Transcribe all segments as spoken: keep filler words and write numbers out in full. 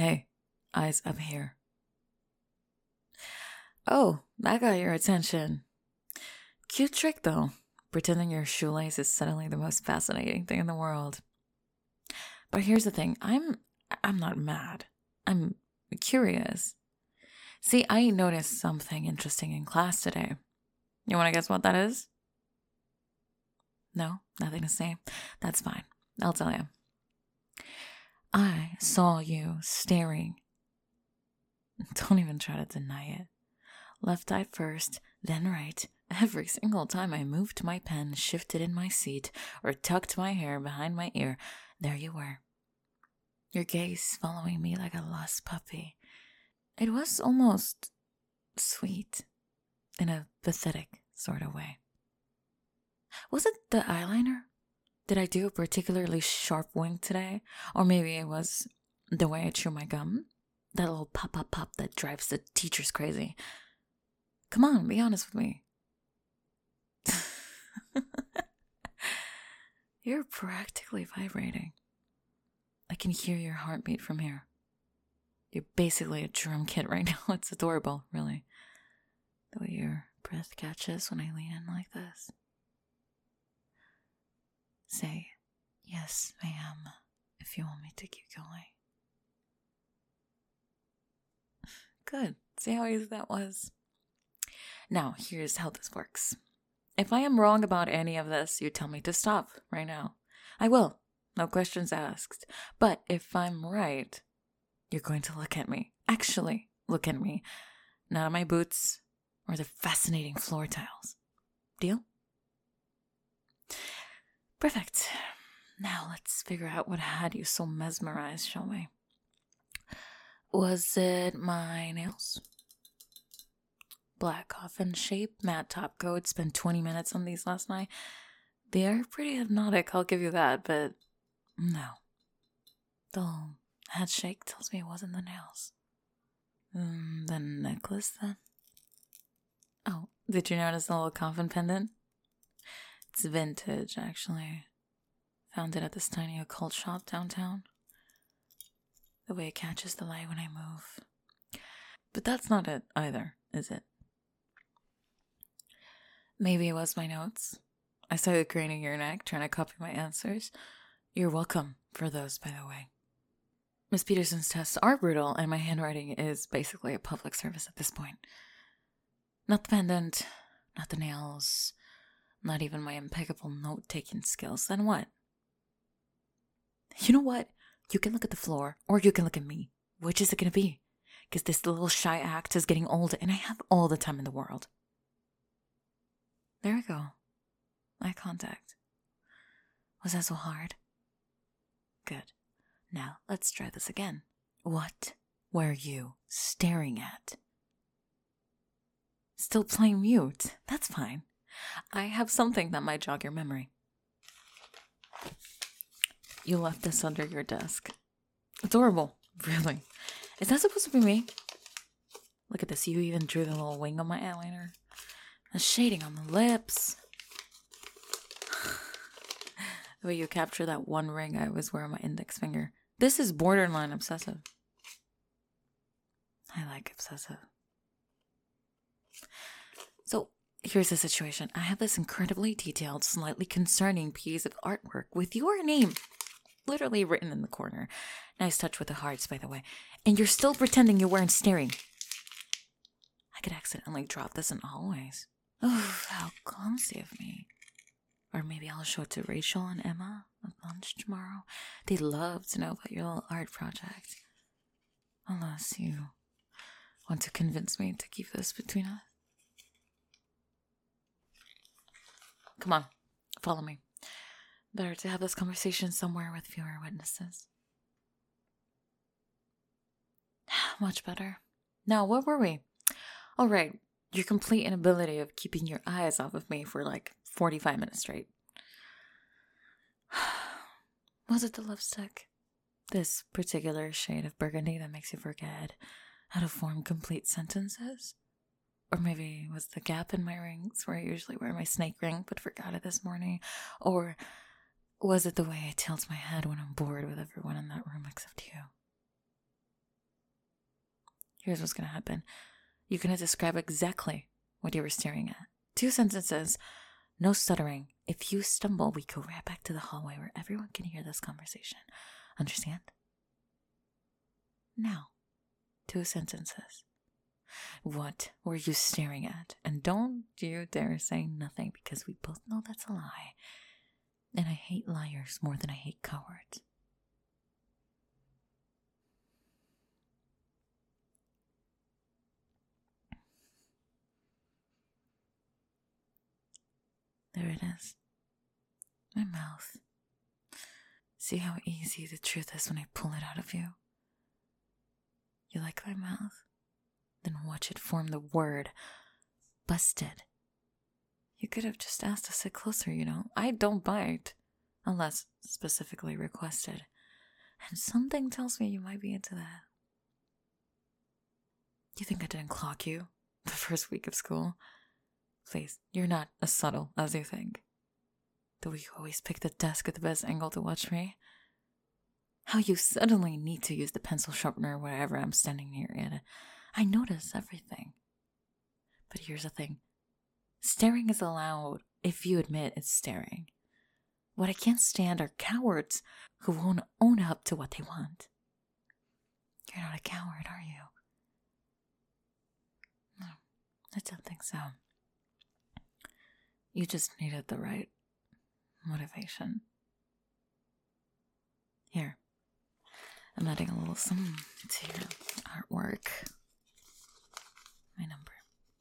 Hey, eyes up here. Oh, that got your attention. Cute trick, though. Pretending your shoelace is suddenly the most fascinating thing in the world. But here's the thing. I'm I'm not mad. I'm curious. See, I noticed something interesting in class today. You want to guess what that is? No? Nothing to say? That's fine. I'll tell you. I saw you staring. Don't even try to deny it. Left eye first, then right. Every single time I moved my pen, shifted in my seat, or tucked my hair behind my ear, there you were. Your gaze following me like a lost puppy. It was almost sweet, in a pathetic sort of way. Was it the eyeliner? Did I do a particularly sharp wink today? Or maybe it was the way I chew my gum? That little pop, pop, pop that drives the teachers crazy. Come on, be honest with me. You're practically vibrating. I can hear your heartbeat from here. You're basically a drum kit right now. It's adorable, really. The way your breath catches when I lean in like this. Say, yes, ma'am, if you want me to keep going. Good. See how easy that was? Now, here's how this works. If I am wrong about any of this, you tell me to stop right now. I will. No questions asked. But if I'm right, you're going to look at me. Actually, look at me. Not at my boots or the fascinating floor tiles. Deal? Perfect. Now let's figure out what had you so mesmerized, shall we? Was it my nails? Black coffin shape, matte top coat. Spent twenty minutes on these last night. They are pretty hypnotic, I'll give you that, but no. The little head shake tells me it wasn't the nails. Mm, the necklace, then? Oh, did you notice the little coffin pendant? It's vintage, actually. Found it at this tiny occult shop downtown. The way it catches the light when I move. But that's not it either, is it? Maybe it was my notes. I saw you craning your neck, trying to copy my answers. You're welcome for those, by the way. Miss Peterson's tests are brutal, and my handwriting is basically a public service at this point. Not the pendant, not the nails, not even my impeccable note-taking skills. Then what? You know what? You can look at the floor, or you can look at me. Which is it going to be? Because this little shy act is getting old, and I have all the time in the world. There we go. Eye contact. Was that so hard? Good. Now, let's try this again. What were you staring at? Still playing mute. That's fine. I have something that might jog your memory. You left this under your desk. Adorable. Really. Is that supposed to be me? Look at this. You even drew the little wing on my eyeliner. The shading on the lips. The way you capture that one ring I always wear on my index finger. This is borderline obsessive. I like obsessive. So, here's the situation. I have this incredibly detailed, slightly concerning piece of artwork with your name literally written in the corner. Nice touch with the hearts, by the way. And you're still pretending you weren't staring. I could accidentally drop this in the hallways. Oh, how clumsy of me. Or maybe I'll show it to Rachel and Emma at lunch tomorrow. They'd love to know about your little art project. Unless you want to convince me to keep this between us. Come on, follow me. Better to have this conversation somewhere with fewer witnesses. Much better. Now, where were we? All right, your complete inability of keeping your eyes off of me for like forty-five minutes straight. Was it the lipstick? This particular shade of burgundy that makes you forget how to form complete sentences? Or maybe it was the gap in my rings where I usually wear my snake ring but forgot it this morning? Or was it the way I tilt my head when I'm bored with everyone in that room except you? Here's what's gonna happen. You're gonna describe exactly what you were staring at. Two sentences, no stuttering. If you stumble, we go right back to the hallway where everyone can hear this conversation. Understand? Now, two sentences. What were you staring at? And don't you dare say nothing, because we both know that's a lie. And I hate liars more than I hate cowards. There it is. My mouth. See how easy the truth is when I pull it out of you? You like my mouth? Then watch it form the word busted. You could have just asked to sit closer, you know. I don't bite, unless specifically requested. And something tells me you might be into that. You think I didn't clock you the first week of school? Please, you're not as subtle as you think. Do you always pick the desk at the best angle to watch me? How you suddenly need to use the pencil sharpener wherever I'm standing near it. I notice everything. But here's the thing. Staring is allowed if you admit it's staring. What I can't stand are cowards who won't own up to what they want. You're not a coward, are you? No, I don't think so. You just needed the right motivation. Here, I'm adding a little something to your artwork. My number.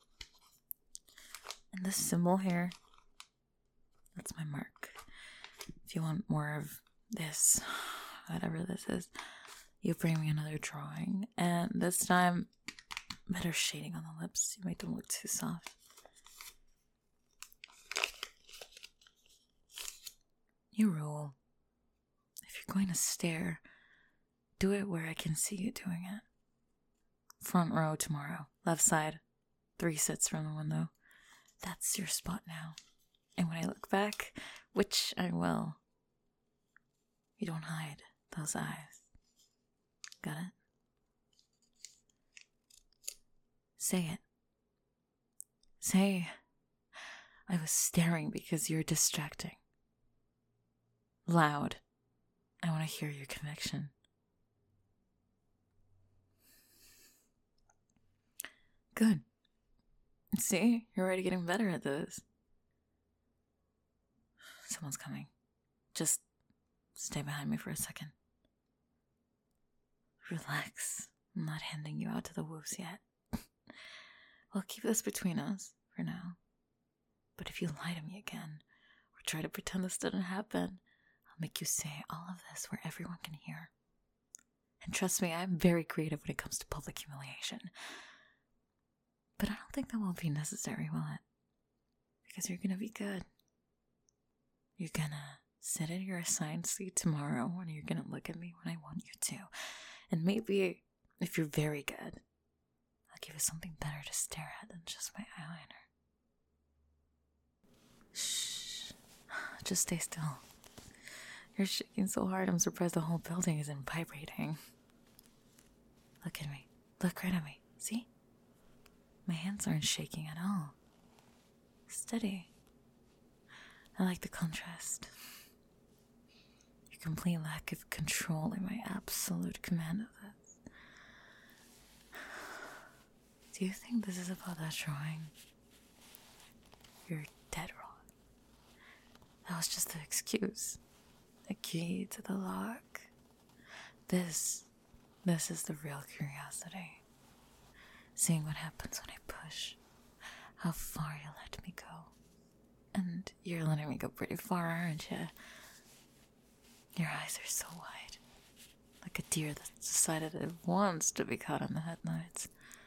And this symbol here, that's my mark. If you want more of this, whatever this is, you bring me another drawing. And this time, better shading on the lips. You make them look too soft. New rule. If you're going to stare, do it where I can see you doing it. Front row tomorrow. Left side. Three sits from the window. That's your spot now. And when I look back, which I will, you don't hide those eyes. Got it? Say it. Say, I was staring because you're distracting. Loud. I want to hear your conviction. Good. See, you're already getting better at this. Someone's coming. Just stay behind me for a second. Relax. I'm not handing you out to the wolves yet. We'll keep this between us for now. But if you lie to me again, or try to pretend this didn't happen, I'll make you say all of this where everyone can hear. And trust me, I'm very creative when it comes to public humiliation. But I don't think that will be necessary, will it? Because you're gonna be good. You're gonna sit in your assigned seat tomorrow and you're gonna look at me when I want you to. And maybe, if you're very good, I'll give you something better to stare at than just my eyeliner. Shh. Just stay still. You're shaking so hard, I'm surprised the whole building isn't vibrating. Look at me. Look right at me. See? My hands aren't shaking at all. Steady. I like the contrast. Your complete lack of control and my absolute command of this. Do you think this is about that drawing? You're dead wrong. That was just an excuse. The key to the lock. This, this is the real curiosity. Seeing what happens when I push. How far you let me go. And you're letting me go pretty far, aren't you? Your eyes are so wide. Like a deer that's decided it wants to be caught in the headlights.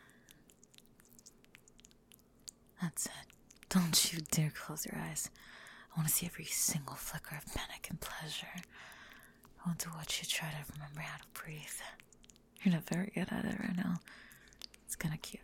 That's it. Don't you dare close your eyes. I want to see every single flicker of panic and pleasure. I want to watch you try to remember how to breathe. You're not very good at it right now. It's kind of cute.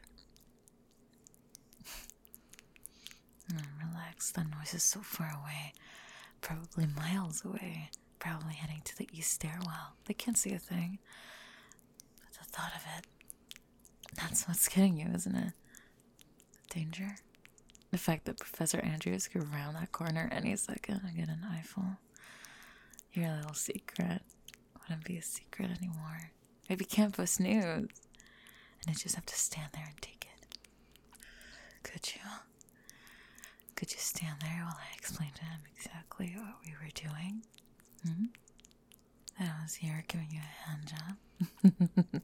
Relax, that noise is so far away. Probably miles away. Probably heading to the east stairwell. They can't see a thing. But the thought of it, now That's what's getting you, isn't it? The danger? The fact that Professor Andrews could round that corner any second and get an eyeful. Your little secret wouldn't be a secret anymore. Maybe campus news. And I just have to stand there and take it. Could you? Could you stand there while I explained to him exactly what we were doing? Hmm? That I was here giving you a hand job.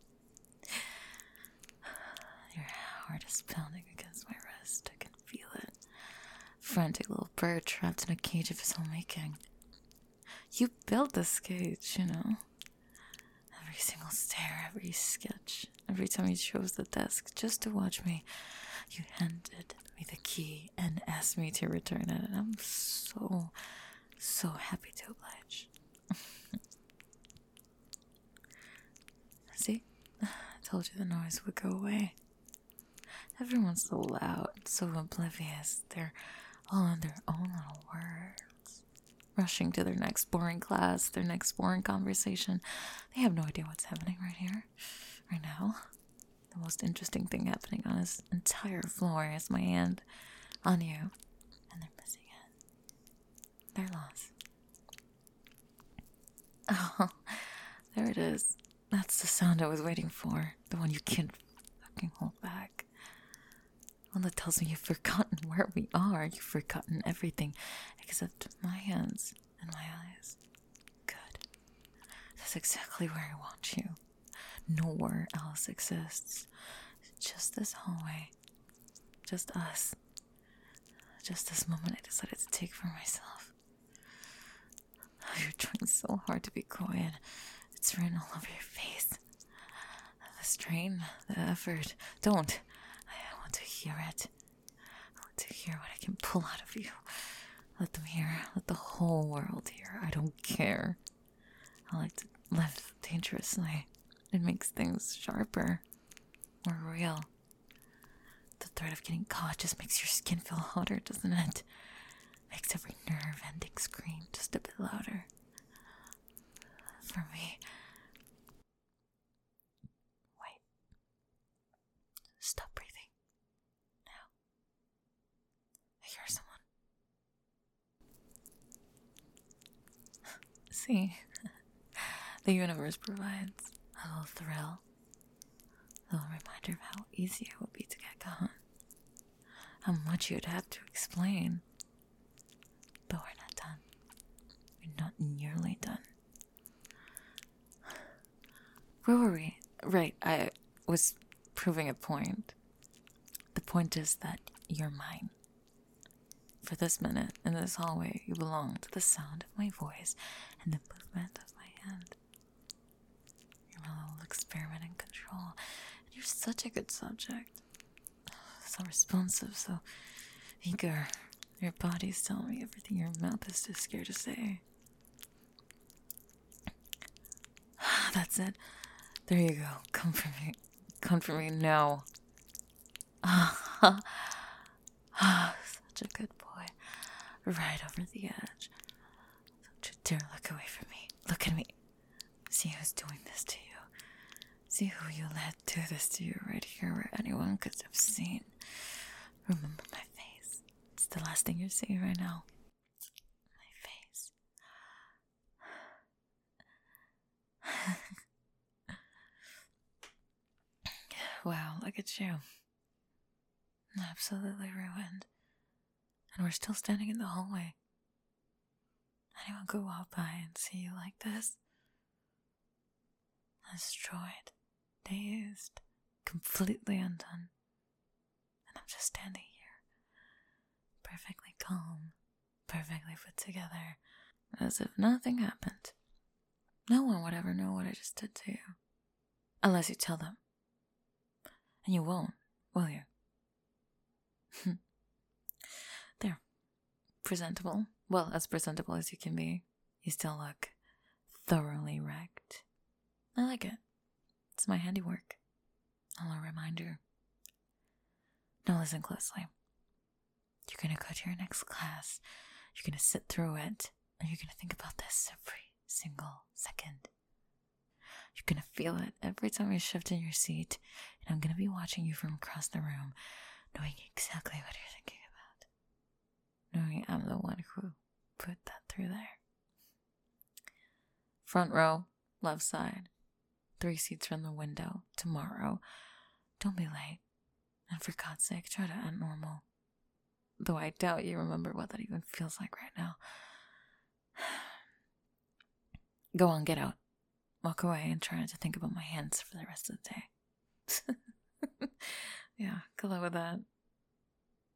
Your heart is pounding against my wrist. I can feel it. Frantic little bird trapped in a cage of his own making. You built this cage, you know. Every single stare, every sketch, every time you chose the desk just to watch me, you handed me the key and asked me to return it, and I'm so, so happy to oblige. See? I told you the noise would go away. Everyone's so loud, so oblivious. They're all in their own little words. Rushing to their next boring class, their next boring conversation. They have no idea what's happening right here, right now. The most interesting thing happening on this entire floor is my hand on you. And they're missing it. They're lost. Oh, there it is. That's the sound I was waiting for. The one you can't fucking hold back. One that tells me you've forgotten where we are. You've forgotten everything except my hands and my eyes. Good. That's exactly where I want you. Nowhere else exists. Just this hallway. Just us. Just this moment I decided to take for myself. You're trying so hard to be quiet. It's written all over your face. The strain, the effort. Don't. I want to hear it. I want to hear what I can pull out of you. Let them hear. Let the whole world hear. I don't care. I like to live dangerously. It makes things sharper. More real. The threat of getting caught just makes your skin feel hotter, doesn't it? Makes every nerve ending scream just a bit louder. For me. Wait. Stop breathing. Now. I hear someone. See? The universe provides a little thrill. A little reminder of how easy it would be to get caught. How much you'd have to explain. But we're not done. We're not nearly done. Where were we? Right, I was proving a point. The point is that you're mine. For this minute, in this hallway, you belong to the sound of my voice and the movement of my hand. You're my little experiment in control. And you're such a good subject. So responsive, so eager. Your body's telling me everything your mouth is too scared to say. That's it. There you go. Come for me. Come for me now. Such a good boy. Right over the edge. Don't you dare look away from me. Look at me. See who's doing this to you. See who you let do this to you right here where anyone could have seen. Remember my face. It's the last thing you're seeing right now. My face. Wow, look at you. Absolutely ruined. And we're still standing in the hallway. Anyone could walk by and see you like this? Destroyed, dazed, completely undone. And I'm just standing here, perfectly calm, perfectly put together, as if nothing happened. No one would ever know what I just did to you. Unless you tell them. And you won't, will you? There. Presentable. Well, as presentable as you can be. You still look thoroughly wrecked. I like it. It's my handiwork. A little reminder. Now listen closely. You're gonna go to your next class. You're gonna sit through it. And you're gonna think about this every single second. You're gonna feel it every time you shift in your seat, and I'm gonna be watching you from across the room, knowing exactly what you're thinking about. Knowing I'm the one who put that through there. Front row, left side, three seats from the window, tomorrow. Don't be late. And for God's sake, try to act normal. Though I doubt you remember what that even feels like right now. Go on, get out. Walk away and try not to think about my hands for the rest of the day. Yeah, good luck with that.